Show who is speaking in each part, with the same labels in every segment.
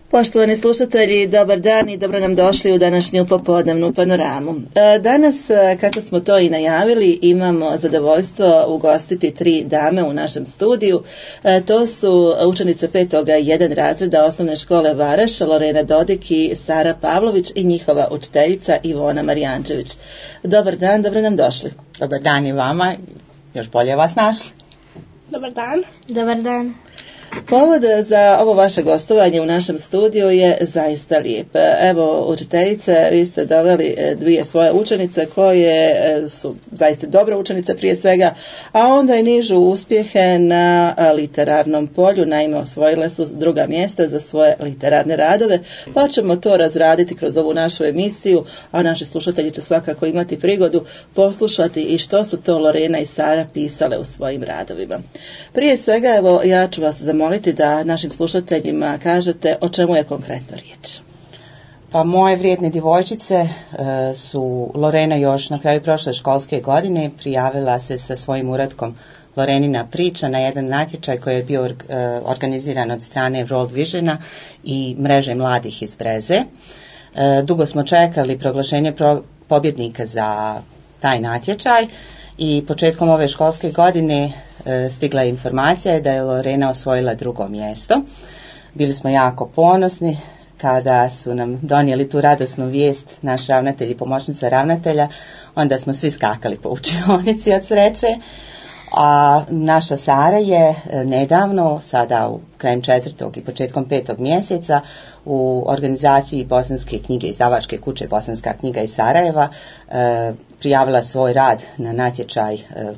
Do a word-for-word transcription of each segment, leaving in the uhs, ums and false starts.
Speaker 1: Poštovani slušatelji, dobar dan i dobro nam došli u današnju popodnevnu panoramu. Danas, kako smo to i najavili, imamo zadovoljstvo ugostiti tri dame u našem studiju. To su učenice petog jedan razreda osnovne škole Varaš, Lorena Dodik i Sara Pavlović i njihova učiteljica Ivona Marijančević. Dobar dan, dobro nam došli.
Speaker 2: Dobar dan i vama, još bolje vas našli.
Speaker 3: Dobar dan.
Speaker 4: Dobar dan.
Speaker 1: Povod za ovo vaše gostovanje u našem studiju je zaista lijep. Evo, učiteljice, vi ste doveli dvije svoje učenice koje su zaista dobre učenice prije svega, a onda i nižu uspjehe na literarnom polju. Naime, osvojile su druga mjesta za svoje literarne radove, pa ćemo to razraditi kroz ovu našu emisiju, a naši slušatelji će svakako imati prigodu poslušati i što su to Lorena i Sara pisale u svojim radovima. Prije svega, evo, ja ću vas zamoliti moliti da našim slušateljima kažete o čemu je konkretno riječ.
Speaker 2: Pa moje vrijedne djevojčice e, su Lorena još na kraju prošle školske godine prijavila se sa svojim uratkom Lorenina priča na jedan natječaj koji je bio e, organiziran od strane World Visiona i mreže mladih iz Breze. E, dugo smo čekali proglašenje pro, pobjednika za taj natječaj i početkom ove školske godine stigla je informacija da je Lorena osvojila drugo mjesto. Bili smo jako ponosni kada su nam donijeli tu radosnu vijest naš ravnatelj i pomoćnica ravnatelja, onda smo svi skakali po učionici od sreće. A naša Sara je nedavno, sada u krajem četvrtog i početkom petog mjeseca, u organizaciji Bosanske knjige, izdavačke kuće Bosanska knjiga iz Sarajeva, prijavila svoj rad na natječaj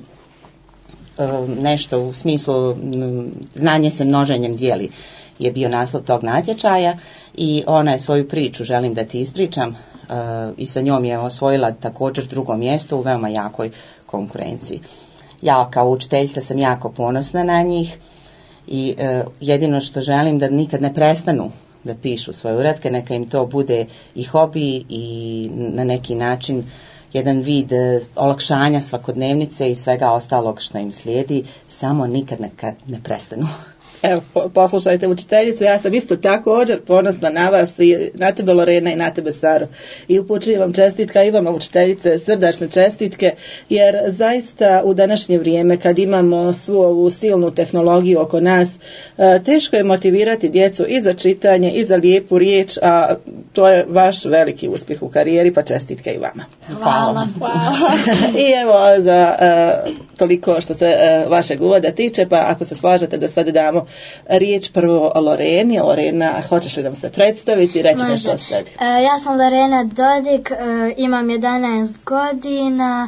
Speaker 2: nešto u smislu znanje se množenjem dijeli je bio naslov tog natječaja i ona je svoju priču, želim da ti ispričam, i sa njom je osvojila također drugo mjesto u veoma jakoj konkurenciji. Ja kao učiteljica sam jako ponosna na njih i jedino što želim da nikad ne prestanu da pišu svoje uratke, neka im to bude i hobi i na neki način jedan vid olakšanja svakodnevnice i svega ostalog što im slijedi, samo nikad neka ne prestanu.
Speaker 1: Evo, poslušajte učiteljicu, ja sam isto također ponosna na vas i na tebe Lorena i na tebe Saro. I upućujem vam čestitka i vama učiteljice, srdačne čestitke, jer zaista u današnje vrijeme kad imamo svu ovu silnu tehnologiju oko nas, teško je motivirati djecu i za čitanje i za lijepu riječ, a to je vaš veliki uspjeh u karijeri, pa čestitke i vama.
Speaker 4: Hvala.
Speaker 3: Hvala.
Speaker 1: I evo za uh, toliko što se uh, vašeg uvoda tiče, pa ako se slažete da sad damo riječ prvo o Loreni. Lorena, hoćeš li nam se predstaviti i reći
Speaker 4: Može.
Speaker 1: nešto o sebi?
Speaker 4: E, ja sam Lorena Dodik, e, imam jedanaest godina,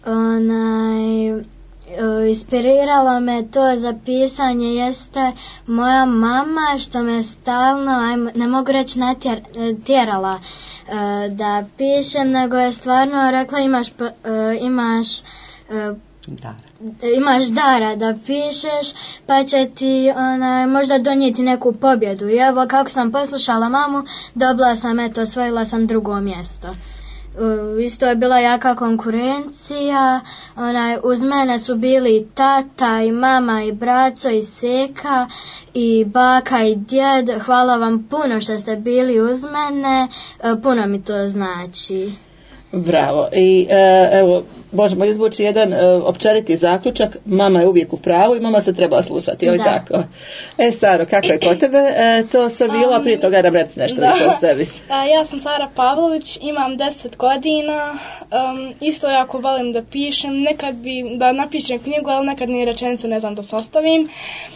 Speaker 4: onaj, e, inspiriralo me to za pisanje jeste moja mama što me stalno, ajmo, ne mogu reći natjer, tjerala e, da pišem, nego je stvarno rekla imaš, e, imaš e,
Speaker 2: Da.
Speaker 4: imaš dara da pišeš, pa će ti ona, možda donijeti neku pobjedu. I evo kako sam poslušala mamu, dobila sam, eto, osvojila sam drugo mjesto. Uh, isto je bila jaka konkurencija, onaj, uz mene su bili i tata i mama i braco i seka i baka i djed. Hvala vam puno što ste bili uz mene, uh, puno mi to znači.
Speaker 1: Bravo. I e, evo, možemo izvući jedan e, općeniti zaključak, mama je uvijek u pravu i mama se treba slušati, je li tako? E, Saro, kako je kod tebe e, to sve bilo, a prije toga nam reci nešto
Speaker 3: da.
Speaker 1: više o sebi.
Speaker 3: A, ja sam Sara Pavlović, imam deset godina, um, isto jako volim da pišem, nekad bi da napišem knjigu, ali nekad ni rečenicu ne znam da sastavim.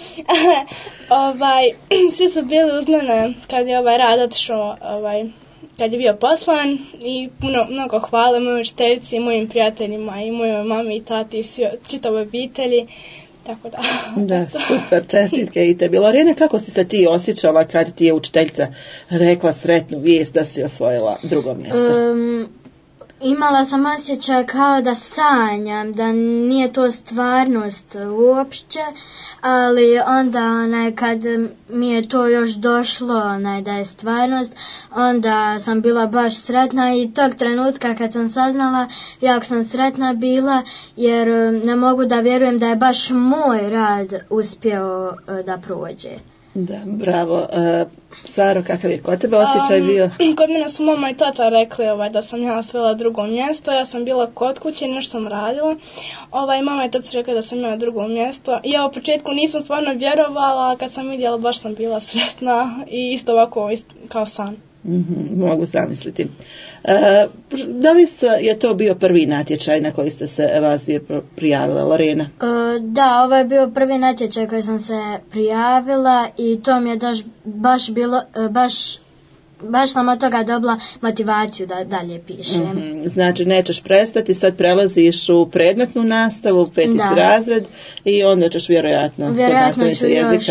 Speaker 3: ovaj, svi su bili uz mene kad je ovaj rad otišao, ovaj, kad je bio poslan i puno, mnogo hvala mojoj učiteljici i mojim prijateljima i mojoj mami i tati i čitavoj obitelji, tako da.
Speaker 1: Da, super, čestitke i tebi. Lorena, kako si se ti osjećala kad ti je učiteljica rekla sretnu vijest da si osvojila drugo mjesto?
Speaker 4: Um, imala sam osjećaj kao da sanjam, da nije to stvarnost uopće, ali onda onaj, kad mi je to još došlo onaj, da je stvarnost, onda sam bila baš sretna i tog trenutka kad sam saznala, jak sam sretna bila, jer ne mogu da vjerujem da je baš moj rad uspio da prođe.
Speaker 1: Da, bravo. Uh, Saro, kakav je kod tebe osjećaj bio?
Speaker 3: Um, kod mene su mama i tata rekli ovaj, da sam ja osvojila drugo mjesto. Ja sam bila kod kuće, nešto sam radila. Ovaj, mama i tata su rekli da sam imala drugo mjesto. Ja u početku nisam stvarno vjerovala, kad sam vidjela baš sam bila sretna i isto ovako isto, kao san.
Speaker 1: Mm-hmm, mogu zamisliti. E, da li je to bio prvi natječaj na koji ste se Evazije prijavila, Lorena?
Speaker 4: E, da, ovo je bio prvi natječaj koji sam se prijavila i to mi je daž, baš bilo, baš, baš sam od toga dobila motivaciju da dalje pišem.
Speaker 1: Mm-hmm, znači nećeš prestati, sad prelaziš u predmetnu nastavu, peti
Speaker 4: da.
Speaker 1: razred i onda ćeš vjerojatno
Speaker 4: Vjerojatno ću još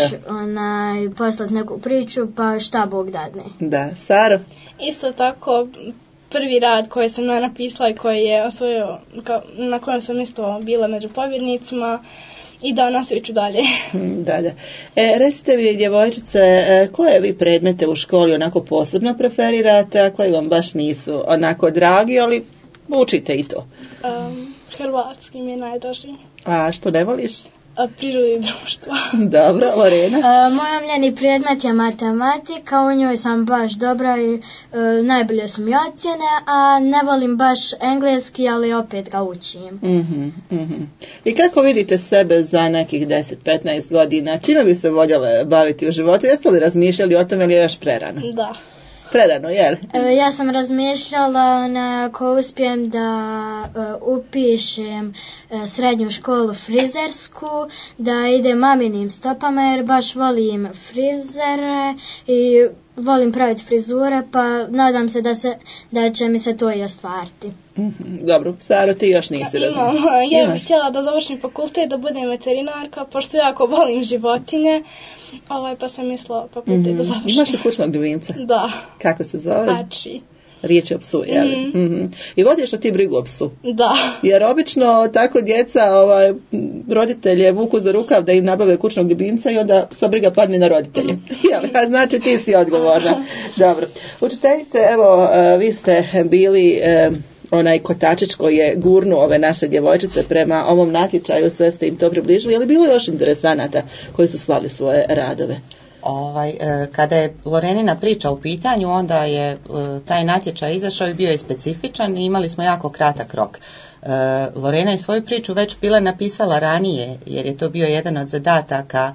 Speaker 4: onaj, poslati neku priču, pa šta Bog dadne.
Speaker 1: Da, Saro?
Speaker 3: Isto tako, prvi rad koji sam ja napisala i koji je osvojio, na kojem sam isto bila među pobjednicima i da nastavit ću dalje.
Speaker 1: Da, da. E, recite vi, djevojčice, koje vi predmete u školi onako posebno preferirate, a koji vam baš nisu onako dragi, ali učite i to?
Speaker 3: Um, hrvatski mi je najdraži.
Speaker 1: A što ne voliš?
Speaker 3: Prirode i društva.
Speaker 1: Dobro, Lorena?
Speaker 4: E, moj omiljeni predmet je matematika, u njoj sam baš dobra i e, najbolje su mi ocjene, a ne volim baš engleski, ali opet ga učim.
Speaker 1: Mm-hmm, mm-hmm. I kako vidite sebe za nekih deset do petnaest godina? Čime bi se voljele baviti u životu? Jeste li razmišljali o tome ili je još prerano?
Speaker 3: Da.
Speaker 1: Prerano, jel?
Speaker 4: E, ja sam razmišljala na ako uspijem da e, upišem e, srednju školu frizersku, da idem maminim stopama jer baš volim frizere i volim praviti frizure, pa nadam se da, se, da će mi se to i ostvariti.
Speaker 1: Mm-hmm. Dobro, Saro, ti još nisi
Speaker 3: ja, imam, ja bih htjela da završim fakultet, da budem veterinarka, pošto jako volim životinje, ovaj, pa sam mislila fakultet mm-hmm. da završim.
Speaker 1: Imaš li kućnog ljubimca?
Speaker 3: Da.
Speaker 1: Kako se zove?
Speaker 3: Hači.
Speaker 1: Riječ je o psu, jel? Mm-hmm. Mm-hmm. I vodiš li ti brigu o psu?
Speaker 3: Da.
Speaker 1: Jer obično tako djeca, ovaj, roditelje vuku za rukav da im nabave kućnog ljubimca i onda sva briga padne na roditelje. Jel? A znači ti si odgovorna. Dobro. Učiteljice, evo, vi ste bili onaj kotačić koji je gurnuo ove naše djevojčice prema ovom natječaju, sve ste im to približili. Je li bilo još interesanata koji su slali svoje radove?
Speaker 2: Ovaj, kada je Lorenina priča u pitanju, onda je taj natječaj izašao i bio je specifičan i imali smo jako kratak rok. Lorena je svoju priču već bila napisala ranije, jer je to bio jedan od zadataka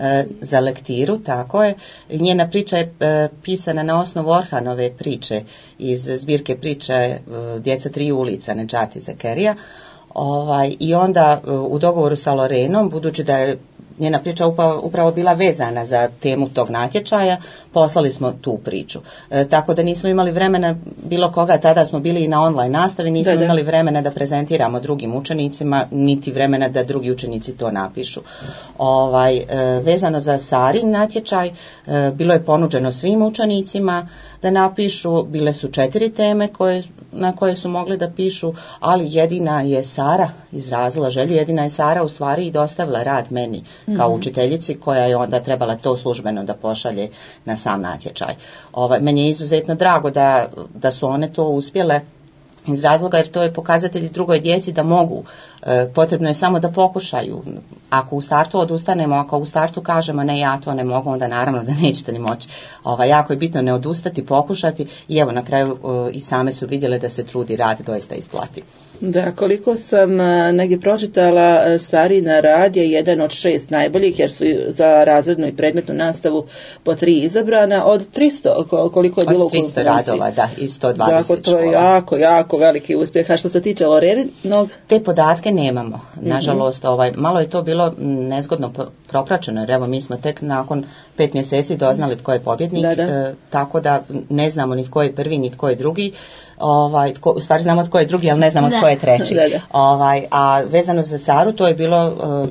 Speaker 2: za lektiru, tako je. Njena priča je pisana na osnovu Orhanove priče iz zbirke priče Djeca tri ulica Nedžati Zakerija. Ovaj, I onda u dogovoru sa Lorenom, budući da je njena priča upravo, upravo bila vezana za temu tog natječaja, poslali smo tu priču. E, tako da nismo imali vremena bilo koga, tada smo bili i na online nastavi, nismo da, da. imali vremena da prezentiramo drugim učenicima, niti vremena da drugi učenici to napišu. Ovaj, e, vezano za Sarin natječaj, e, bilo je ponuđeno svim učenicima da napišu, bile su četiri teme koje, na koje su mogli da pišu, ali jedina je Sara izrazila želju, jedina je Sara u stvari i dostavila rad meni kao mm-hmm. učiteljici, koja je onda trebala to službeno da pošalje na sam natječaj. Ovaj, meni je izuzetno drago da, da su one to uspjele iz razloga jer to je pokazatelj drugoj djeci da mogu. E, potrebno je samo da pokušaju. Ako u startu odustanemo, ako u startu kažemo ne, ja to ne mogu, onda naravno da nećete ni moći. Ovaj, jako je bitno ne odustati, pokušati i evo na kraju e, i same su vidjele da se trudi rad doista isplati.
Speaker 1: Da, koliko sam negdje pročitala, Sarina rad je jedan od šest najboljih jer su za razrednu i predmetnu nastavu po tri izabrana od tristo, koliko je bilo
Speaker 2: od tristo radova, da, iz sto dvadeset
Speaker 1: dakle, to je škola. jako, jako veliki uspjeh. A što se tiče Loreninog?
Speaker 2: Te podatke nemamo, nažalost, ovaj, malo je to bilo nezgodno propraćeno, jer evo mi smo tek nakon pet mjeseci doznali tko je pobjednik, da, da. E, tako da ne znamo ni tko je prvi, ni tko je drugi. Ovaj, tko, u stvari znamo tko je drugi, ali ne znamo da. tko je treći. Da, da. Ovaj, a vezano za Saru, to je bilo uh,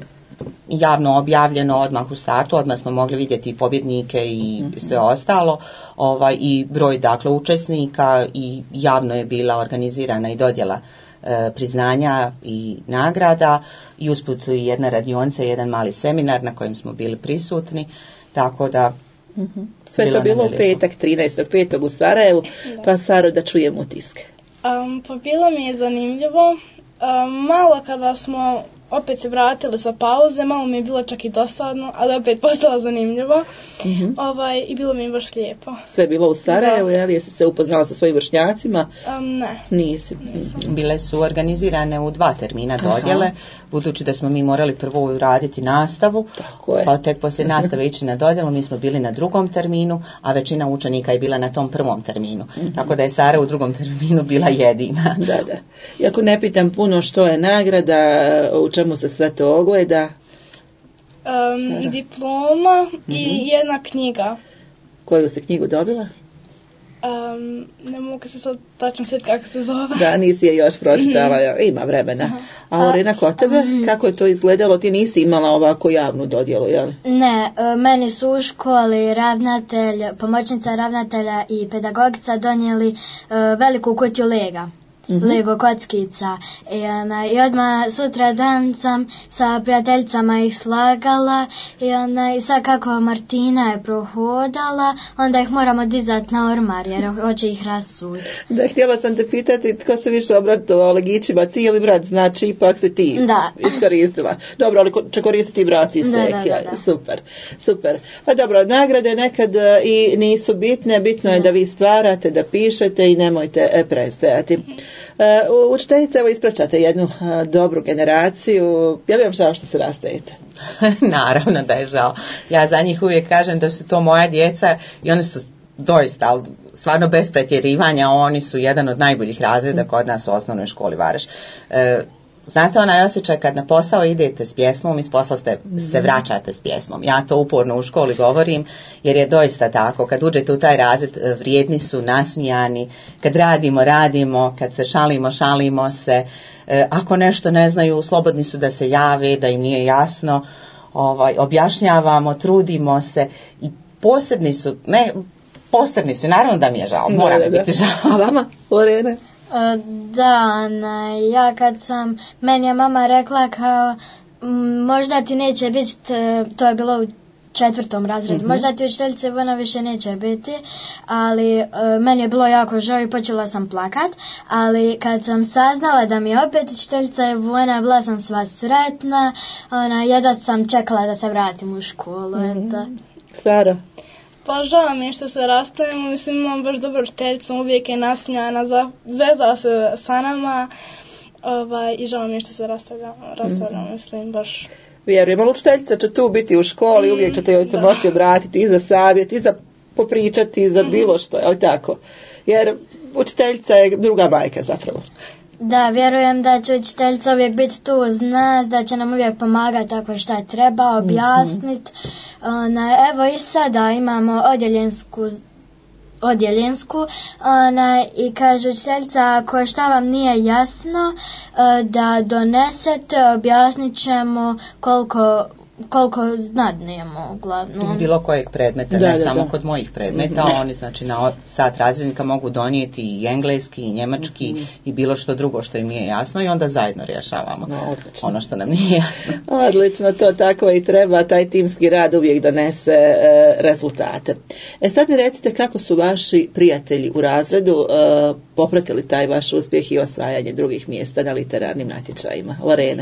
Speaker 2: javno objavljeno odmah u startu, odmah smo mogli vidjeti pobjednike i mm-hmm. sve ostalo, ovaj, i broj dakle učesnika i javno je bila organizirana i dodjela uh, priznanja i nagrada i usput jedna radionica, jedan mali seminar na kojem smo bili prisutni, tako da
Speaker 1: Mm-hmm. Sve bilo to bilo u petak, trinaestog petog u Sarajevu, da. Pa Saro da čujemo utiske.
Speaker 3: Um, pa bilo mi je zanimljivo. Um, malo kada smo opet se vratili sa pauze, malo mi je bilo čak i dosadno, ali opet postalo zanimljivo. Mm-hmm. Ovaj, i bilo mi je baš lijepo.
Speaker 1: Sve je bilo u Sarajevu, je li jesi se upoznala sa svojim vršnjacima?
Speaker 3: Um, ne.
Speaker 1: Nisi.
Speaker 3: Nisam.
Speaker 2: Bile su organizirane u dva termina dodjele, aha, budući da smo mi morali prvo uraditi nastavu,
Speaker 1: tako je,
Speaker 2: pa tek poslije nastave ići na dodjelu, mi smo bili na drugom terminu, a većina učenika je bila na tom prvom terminu. Mm-hmm. Tako da je Sara u drugom terminu bila jedina.
Speaker 1: Da, da. Iako ne pitam puno što je nagrada, u čemu se sve to ogleda?
Speaker 3: Um, diploma, mm-hmm, i jedna knjiga.
Speaker 1: Koju se knjigu dobila?
Speaker 3: Um, ne mogu se sad tačno sjetiti kako se zove.
Speaker 1: Da, nisi je još pročitala, mm-hmm, ima vremena. Aha. A Lorena, kod tebe, mm, kako je to izgledalo? Ti nisi imala ovako javnu dodjelu, jel?
Speaker 4: Ne, meni su u školi ravnatelj, pomoćnica ravnatelja i pedagogica donijeli uh, veliku kutiju lega. Mm-hmm. Lego kockica i, ona, i odmah sutra dan sam sa prijateljicama ih slagala i, ona, i sad kako Martina je prohodala, onda ih moramo dizati na ormar jer hoće ih rasuti.
Speaker 1: Da, htjela sam te pitati tko se više obratovao legićima, ti ili brat, znači ipak se ti
Speaker 4: da
Speaker 1: iskoristila. Dobro, ali će koristiti brat i sek, da, da, da. Super, super. Pa dobro, nagrade nekad i nisu bitne, bitno je da, da vi stvarate, da pišete i nemojte prestajati. Uh, učiteljice, evo ispraćate jednu uh, dobru generaciju. Ja li vam žao što se rastajete?
Speaker 2: Naravno da je žao. Ja za njih uvijek kažem da su to moja djeca i oni su doista, stvarno bez pretjerivanja, oni su jedan od najboljih razreda kod nas u osnovnoj školi Vareš. Uh, Znate onaj osjećaj kad na posao idete s pjesmom i s posla ste, se vraćate s pjesmom. Ja to uporno u školi govorim jer je doista tako. Kad uđete u taj razred vrijedni su, nasmijani. Kad radimo, radimo. Kad se šalimo, šalimo se. E, ako nešto ne znaju, slobodni su da se jave, da im nije jasno. Ovaj, objašnjavamo, trudimo se i posebni su, ne, posebni su. Naravno da mi je žao, mora mi biti žao.
Speaker 1: A vama, Lorena?
Speaker 4: Da, ne, ja kad sam, meni je mama rekla kao m, možda ti neće biti, to je bilo u četvrtom razredu, mm-hmm, možda ti učiteljice Ivona više neće biti, ali e, meni je bilo jako žao i počela sam plakat, ali kad sam saznala da mi je opet učiteljica Ivona, bila sam sva sretna, ona, jedva sam čekala da se vratim u školu. Mm-hmm.
Speaker 1: Sara?
Speaker 3: Pa žao mi je što se rastajemo, mislim imam baš dobro učiteljicu, uvijek je nasmijana, zezala se sa nama, ovaj, i žao mi je što se rastavljamo, rastavljamo, mm, mislim baš.
Speaker 1: Vjerujem, ali učiteljica će tu biti u školi, mm, uvijek ćete joj se da. moći obratiti i za savjet, i za popričati, i za mm-hmm. bilo što, ali tako, jer učiteljica je druga majka zapravo.
Speaker 4: Da, vjerujem da će učiteljica uvijek biti tu uz nas, da će nam uvijek pomagati ako šta treba, objasniti. Mm-hmm. Evo i sada imamo odjeljensku, odjeljensku ona, i kaže učiteljica, ako šta vam nije jasno, da donesete, objasnit ćemo koliko koliko znadnemo uglavnom.
Speaker 2: Iz bilo kojeg predmeta,
Speaker 1: da,
Speaker 2: ne
Speaker 1: da,
Speaker 2: samo
Speaker 1: da.
Speaker 2: kod mojih predmeta, mm-hmm. oni znači na sat razrednika mogu donijeti i engleski i njemački, mm-hmm. i bilo što drugo što im nije jasno i onda zajedno rješavamo
Speaker 1: no,
Speaker 2: ono što nam nije jasno.
Speaker 1: Odlično, to tako i treba, taj timski rad uvijek donese e, rezultate. E sad mi recite kako su vaši prijatelji u razredu e, popratili taj vaš uspjeh i osvajanje drugih mjesta na literarnim natječajima. Lorena?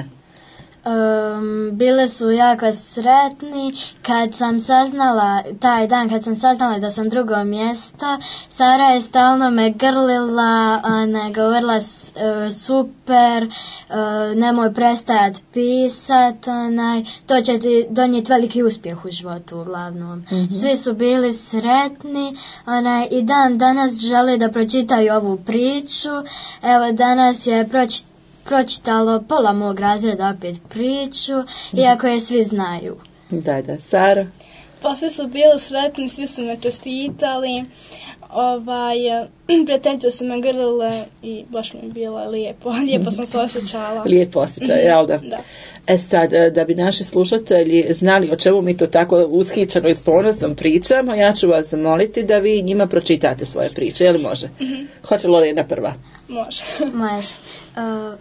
Speaker 4: Um, bile su jako sretni kad sam saznala, taj dan kad sam saznala da sam drugo mjesto, Sara je stalno me grlila, ona govorila uh, super, uh, nemoj prestajat pisat, onaj, to će ti donijeti veliki uspjeh u životu uglavnom. Mm-hmm. Svi su bili sretni, onaj, i dan danas žele da pročitaju ovu priču. Evo danas je pročitala pročitalo pola mog razreda opet priču, iako je svi znaju.
Speaker 1: Da, da. Sara?
Speaker 3: Pa svi su bili sretni, svi su me čestitali, ovaj, prijateljice su me grlile i baš mi je bilo lijepo, lijepo sam se osjećala.
Speaker 1: Lijepo osjećaj, jel da?
Speaker 3: Da.
Speaker 1: E sad, da bi naši slušatelji znali o čemu mi to tako ushićeno i s ponosom pričamo, ja ću vas moliti da vi njima pročitate svoje priče, je li može? Mm-hmm. Hoće Lorena prva?
Speaker 3: Može.
Speaker 4: Može. Uh,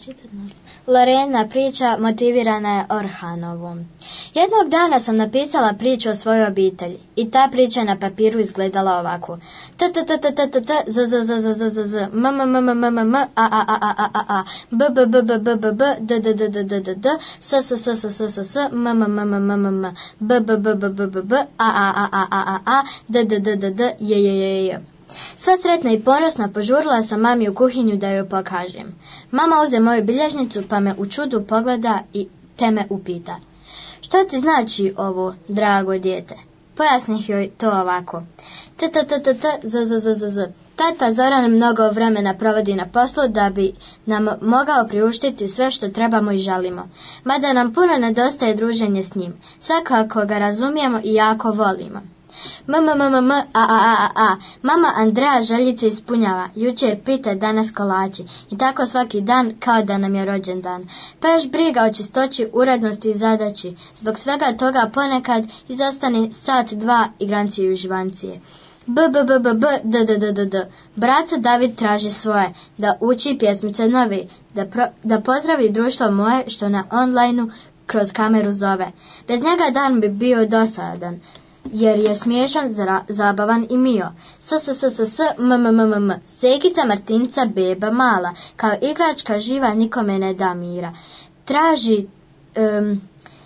Speaker 4: Lorena priča motivirana je Orhanovom. Jednog dana sam napisala priču o svojoj obitelji i ta priča na papiru izgledala ovako. T t t t t t t z z z z z z z m m m m m m a a a a a a a b b b b b b b d d d d d d d s s s s s s s m m m m m m m b b b b b b b a a a a a a a d d d d d j j j j. Sva sretna i ponosna požurila sam mami u kuhinju da joj pokažem. Mama uze moju bilježnicu pa me u čudu pogleda i te me upita. Što ti znači ovo, drago dijete? Pojasnih joj to ovako. T t t t t z z z z z. Tata Zoran mnogo vremena provodi na poslu da bi nam mogao priuštiti sve što trebamo i želimo. Mada nam puno nedostaje druženje s njim. Svakako ga razumijemo i jako volimo. M m m m a a a a. Mama Andreja željice ispunjava. Jučer pita, danas kolači. I tako svaki dan kao da nam je rođendan. Pa još briga o čistoći, urednosti i zadaći. Zbog svega toga ponekad izostane sat dva igranci i uživancije. B b b b b d d d d d. Braco David traži svoje, da uči pjesmice novi, da, pro, da pozdravi društvo moje što na onlineu kroz kameru zove. Bez njega dan bi bio dosadan, jer je smiješan, zra, zabavan i mio. S s s s s m m m m m. Sekica Martinca beba mala, kao igračka živa nikome ne da mira. Traži um,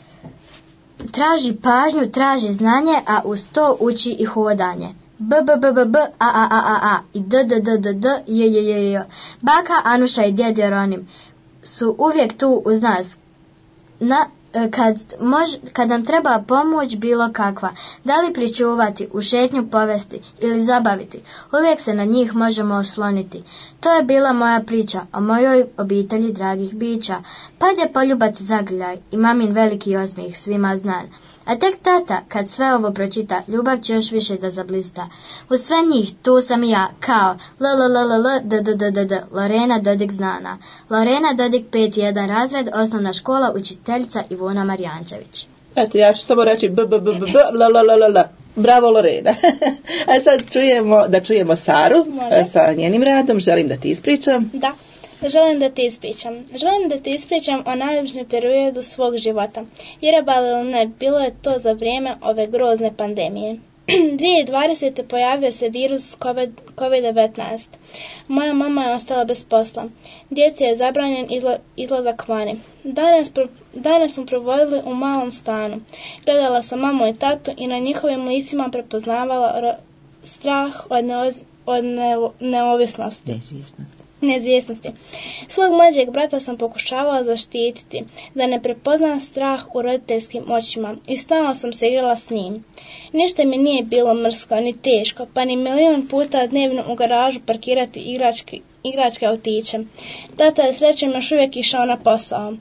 Speaker 4: traži pažnju, traži znanje, a uz to uči i hodanje. B b b b b a a a a a i d d d d d j j j j. Baka Anuša i djed Jeronim su uvijek tu uz nas. Na Kad, mož, kad nam treba pomoć bilo kakva, da li pričuvati, u šetnju povesti ili zabaviti, uvijek se na njih možemo osloniti. To je bila moja priča o mojoj obitelji dragih bića. Pad je poljubac zagrljaj i mamin veliki osmijeh svima znan. A tek tata, kad sve ovo pročita, ljubav će još više da zablista. U sve njih tu sam i ja, kao l l l l l d d d d d, Lorena Dodik znana. Lorena Dodik pet jedan razred, osnovna škola, učiteljica Ivona Marijančević.
Speaker 1: Eto, ja ću samo reći b b b b b l l l l. Bravo Lorena. A sad čujemo, da čujemo Saru. Može. Sa njenim radom. Želim da ti ispričam.
Speaker 3: Da. Želim da ti ispričam. Želim da ti ispričam o najljepšem periodu svog života. Vjerovali ili ne, bilo je to za vrijeme ove grozne pandemije. dvije tisuće dvadesete. pojavio se virus kovid devetnaest. Moja mama je ostala bez posla. Djeci je zabranjen izla, izlazak vani. Danas, danas smo provodili u malom stanu. Gledala sam mamu i tatu i na njihovim licima prepoznavala ro, strah od, neoz, od ne, neovisnosti.
Speaker 1: Neizvjesnosti.
Speaker 3: Neizvjesnosti. Svog mlađeg brata sam pokušavala zaštititi, da ne prepoznam strah u roditeljskim očima i stalno sam se igrala s njim. Ništa mi nije bilo mrsko ni teško, pa ni milion puta dnevno u garažu parkirati igračke, igračke autiće. Tata je srećom još uvijek išao na posao.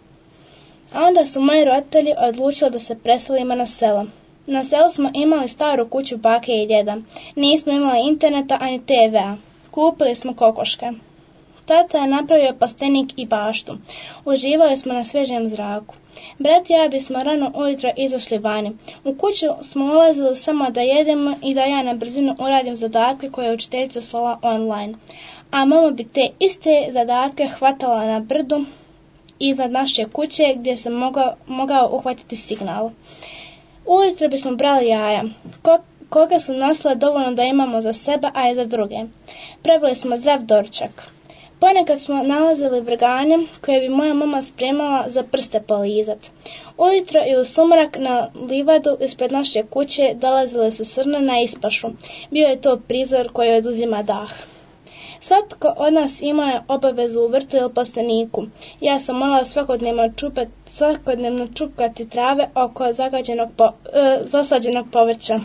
Speaker 3: A onda su moji roditelji odlučili da se preselimo na selo. Na selu smo imali staru kuću bake i djeda. Nismo imali interneta ani te vea. Kupili smo kokoške. Tata je napravio plastenik i baštu. Uživali smo na svežem zraku. Brat i ja bismo rano ujutro izašli vani. U kuću smo ulazili samo da jedemo i da ja na brzinu uradim zadatke koje je učiteljica slala online. A mama bi te iste zadatke hvatala na brdu iznad naše kuće gdje se mogao, mogao uhvatiti signal. Ujutro bismo brali jaja. Ko, koga su nosile dovoljno da imamo za sebe, a i za druge. Pravili smo zdrav doručak. Ponekad smo nalazili vrganje koje bi moja mama spremala za prste polizat. Ujutro i u sumrak na livadu ispred naše kuće dolazile su srne na ispašu. Bio je to prizor koji oduzima dah. Svatko od nas imao je obavezu u vrtu ili plasteniku. Ja sam morala svakodnevno čupati, svakodnevno čupkati trave oko zagađenog po, e, zasađenog povrća.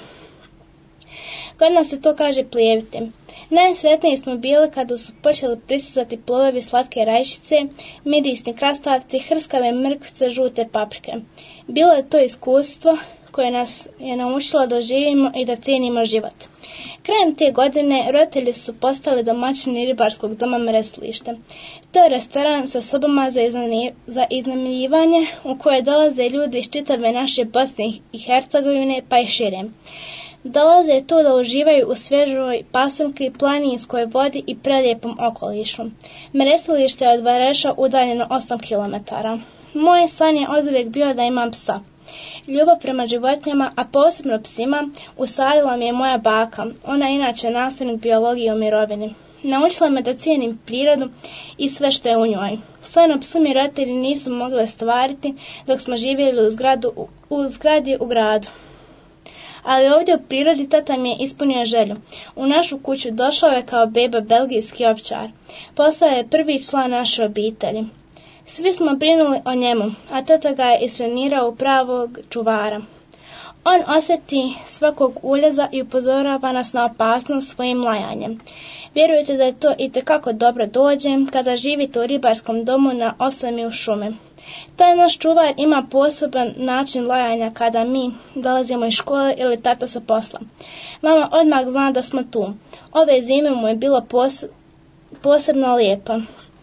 Speaker 3: Kod nas se to kaže plijeviti. Najsretniji smo bili kada su počeli pristizati plodovi slatke rajčice, mirisni krastavci, hrskave mrkvice, žute paprike. Bilo je to iskustvo koje nas je naučilo da živimo i da cijenimo život. Krajem te godine roditelji su postali domaćini ribarskog doma Mreslište. To je restoran sa sobama za, za iznajmljivanje u koje dolaze ljudi iz čitave naše Bosne i Hercegovine pa i šire. Dolaze tu da uživaju u svježoj pasemki, planinskoj vodi i prelijepom okolišu. Mrestilište je od Vareša udaljeno osam kilometara. Moj san je oduvijek bio da imam psa. Ljubav prema životinjama, a posebno psima, usadila mi je moja baka. Ona je inače nastavnik biologije u mirovini. Naučila me da cijenim prirodu i sve što je u njoj. Svojno psu mi roditelji nisu mogli stvariti dok smo živjeli u, zgradu, u zgradi u gradu. Ali ovdje u prirodi tata mi je ispunio želju. U našu kuću došao je kao beba belgijski ovčar. Postao je prvi član naše obitelji. Svi smo brinuli o njemu, a tata ga je istrenirao u pravog čuvara. On osjeti svakog uljeza i upozorava nas na opasnost svojim lajanjem. Vjerujete da je to itekako dobro dođe kada živite u ribarskom domu na osami u šumi. Taj naš čuvar ima poseban način lajanja kada mi dolazimo iz škole ili tata sa posla. Mama odmah zna da smo tu. Ove zime mu je bilo pos- posebno lijepo.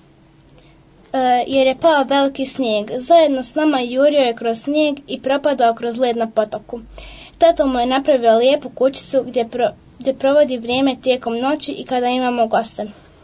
Speaker 3: E, jer je pao veliki snijeg. Zajedno s nama jurio je kroz snijeg i propadao kroz led na potoku. Tata mu je napravio lijepu kućicu gdje, pro, gdje provodi vrijeme tijekom noći i kada imamo goste.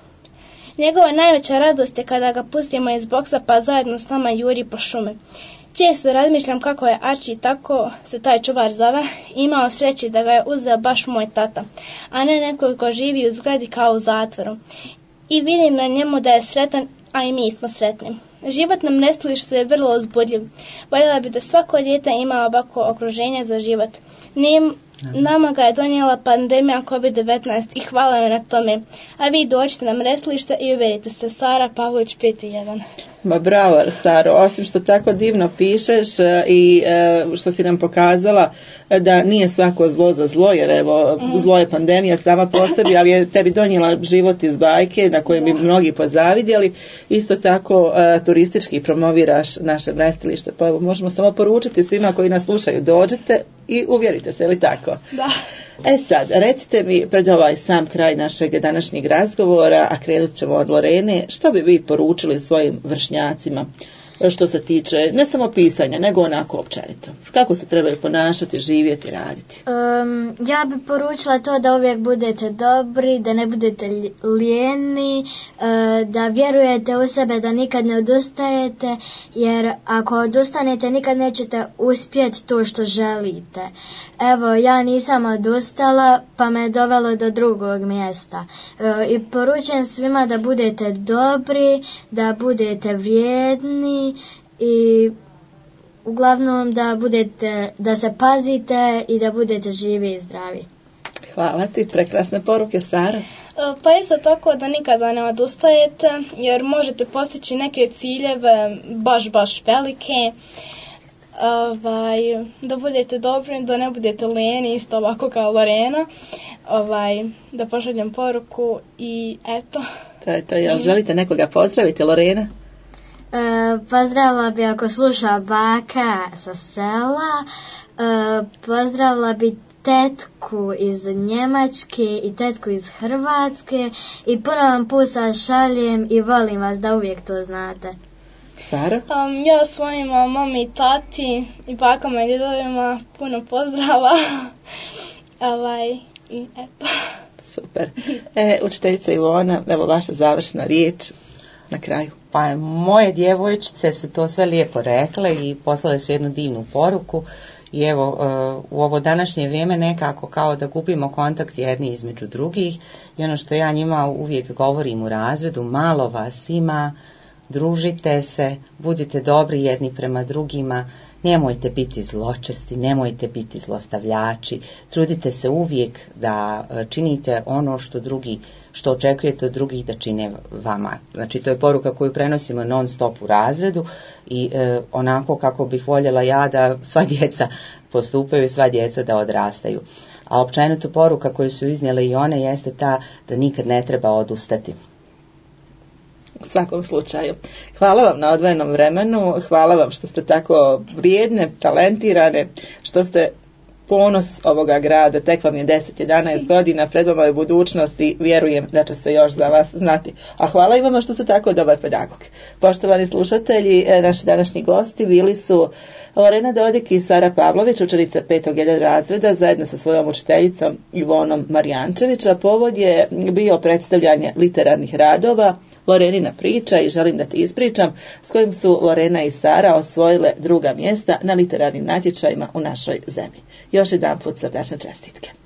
Speaker 3: Njegova najveća radost je kada ga pustimo iz boksa pa zajedno s nama juri po šumi. Često razmišljam kako je Archie, tako se taj čuvar zove, imao sreći da ga je uzeo baš moj tata, a ne netko ko živi u zgradi kao u zatvoru. I vidim na njemu da je sretan, a i mi smo sretni. Život na mrestilištu je vrlo uzbudljiv. Voljela bi da svako dijete ima ovako okruženje za život. Nim, nama ga je donijela pandemija kovid devetnaest i hvala joj na tome. A vi dođite na mrestilište i uvjerite se. Sara Pavlović pet jedan.
Speaker 1: Ma bravo, Saro, osim što tako divno pišeš i što si nam pokazala da nije svako zlo za zlo, jer evo, mm. zlo je pandemija sama po sebi, ali je tebi donijela život iz bajke na kojem bi mnogi pozavidjeli. Isto tako turistički promoviraš naše mrestilište, pa evo, možemo samo poručiti svima koji nas slušaju, dođite i uvjerite se, ili tako?
Speaker 3: Da.
Speaker 1: E sad, recite mi pred ovaj sam kraj našeg današnjeg razgovora, a krenut ćemo od Lorene, što bi vi poručili svojim vršnjacima što se tiče ne samo pisanja, nego onako općenito? Kako se trebaju ponašati, živjeti, raditi?
Speaker 4: Um, ja bi poručila to da uvijek budete dobri, da ne budete lijeni, uh, da vjerujete u sebe, da nikad ne odustajete, jer ako odustanete nikad nećete uspjeti to što želite. Evo, ja nisam odustala, pa me je dovelo do drugog mjesta. Uh, I poručujem svima da budete dobri, da budete vrijedni, i uglavnom da budete, da se pazite i da budete živi i zdravi.
Speaker 1: Hvala ti, prekrasne poruke, Sara.
Speaker 3: Pa isto tako da nikada ne odustajete, jer možete postići neke ciljeve baš, baš velike. Ovaj, da budete dobri, da ne budete lijeni, isto ovako kao Lorena. Ovaj, da pošaljem poruku i eto.
Speaker 1: To je to, jel želite nekoga pozdraviti, Lorena?
Speaker 4: E, pozdravila bi ako sluša baka sa sela, e, pozdravila bi tetku iz Njemačke i tetku iz Hrvatske i puno vam pusa šaljem i volim vas da uvijek to znate.
Speaker 1: Sara?
Speaker 3: Um, ja svojim mami i tati i bakama i djedovima puno pozdrava. ovaj, i eto.
Speaker 1: Super. E, učiteljica Ivona, evo vaša završna riječ na kraju.
Speaker 2: Pa moje djevojčice su to sve lijepo rekle i poslale su jednu divnu poruku i evo u ovo današnje vrijeme nekako kao da gubimo kontakt jedni između drugih i ono što ja njima uvijek govorim u razredu, malo vas ima, družite se, budite dobri jedni prema drugima, nemojte biti zločesti, nemojte biti zlostavljači, trudite se uvijek da činite ono što drugi, što očekujete od drugih da čine vama. Znači to je poruka koju prenosimo non stop u razredu i e, onako kako bih voljela ja da sva djeca postupaju i sva djeca da odrastaju. A općenito poruka koju su iznijele i one jeste ta da nikad ne treba odustati.
Speaker 1: U svakom slučaju. Hvala vam na odvojenom vremenu, hvala vam što ste tako vrijedne, talentirane, što ste ponos ovoga grada, tek vam je deset jedanaest godina, pred vama je budućnost i vjerujem da će se još za vas znati. A hvala i vama što ste tako dobar pedagog. Poštovani slušatelji, naši današnji gosti bili su Lorena Dodik i Sara Pavlović, učenice petog jedan razreda, zajedno sa svojom učiteljicom Ivonom Marijančević, a povod je bio predstavljanje literarnih radova Lorenina priča i Želim da ti ispričam, s kojim su Lorena i Sara osvojile druga mjesta na literarnim natječajima u našoj zemlji. Još jedan put srdačne čestitke.